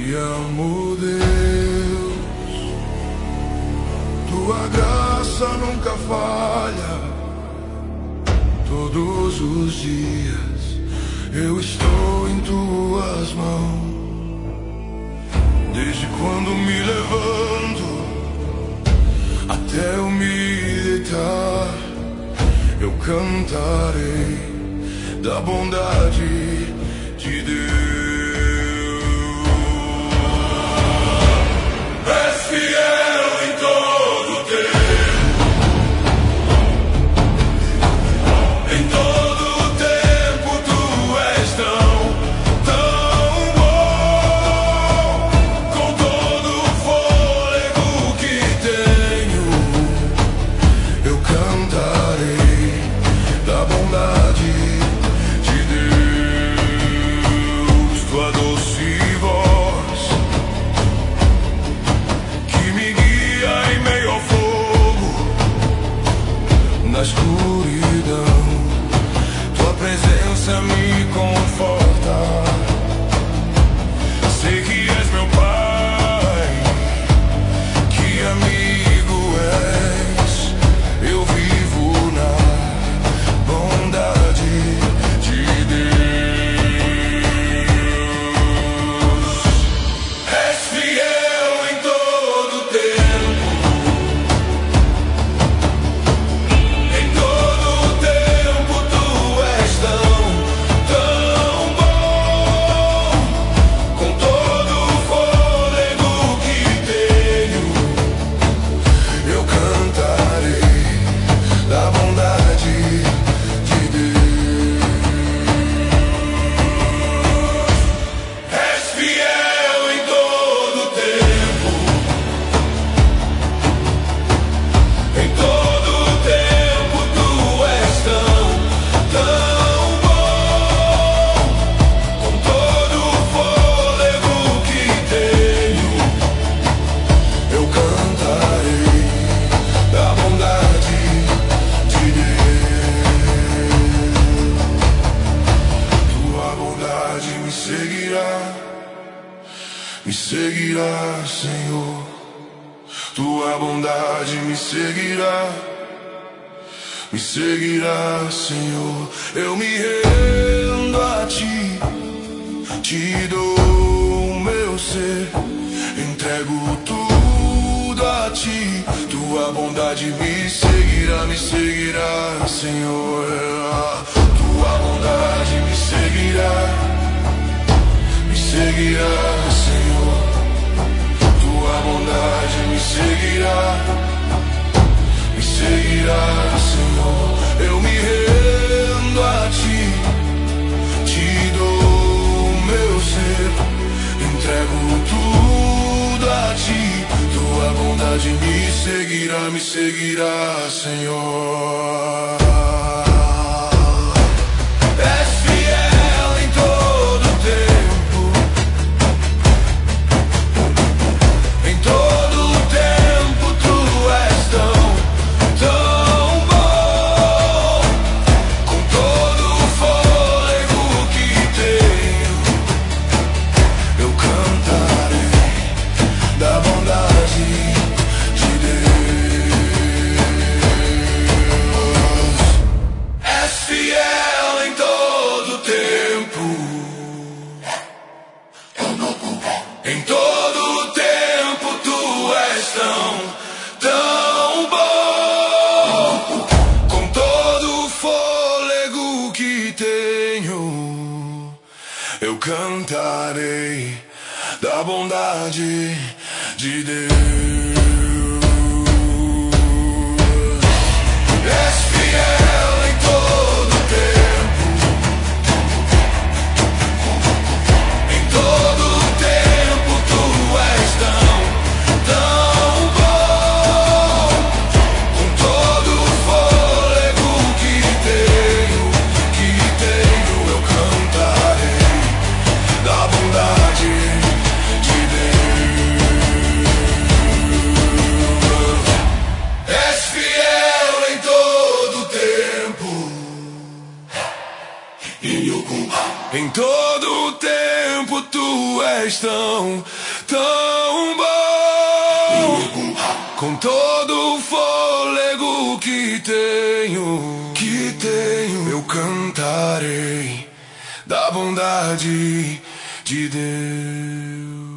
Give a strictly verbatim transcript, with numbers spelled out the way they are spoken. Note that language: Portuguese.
Te amo, Deus, tua graça nunca falha. Todos os dias eu estou em tuas mãos. Desde quando me levanto até eu me deitar, eu cantarei da bondade de Deus. És fiel em todo tempo, em todo tempo tu és tão, tão bom. Com todo o fôlego que tenho, eu cantarei da bondade de Deus. Tua doce voz que me guia em meio ao fogo, na escuridão, tua presença me conforta. Sei que és meu Pai, que amigo és. Eu vivo na bondade de Deus. És fiel em todo tempo, em todo tempo tu és tão, tão bom. Com todo o fôlego que tenho, eu cantarei da bondade de Deus. És fiel em todo tempo, em todo tempo tu és tão, tão bom. Com todo o fôlego que tenho, eu cantarei da bondade de Deus. Tua bondade me seguirá, me seguirá, Senhor. Tua bondade me seguirá, me seguirá, Senhor. Eu me rendo a ti, te dou o meu ser, entrego tudo a ti. Tua bondade me seguirá, me seguirá, Senhor. Tua bondade me seguirá, me seguirá, Senhor. Tua bondade me seguirá, me seguirá, Senhor. Eu me rendo a ti, te dou o meu ser, entrego tudo a ti. Tua bondade me seguirá, me seguirá, Senhor. És fiel em todo tempo, em todo tempo tu és tão, tão bom. Com todo o fôlego que tenho, eu cantarei da bondade de Deus. És fiel em todo tempo, em todo tempo tu és tão, tão bom. Com todo o fôlego que tenho, eu cantarei da bondade de Deus. És fiel em todo tempo, em todo tempo tu és tão, tão bom. Com todo o fôlego que tenho, que tenho, eu cantarei da bondade de Deus. És fiel em todo tempo. és tão, tão bom. Com todo o fôlego que tenho, que tenho, eu cantarei da bondade de Deus.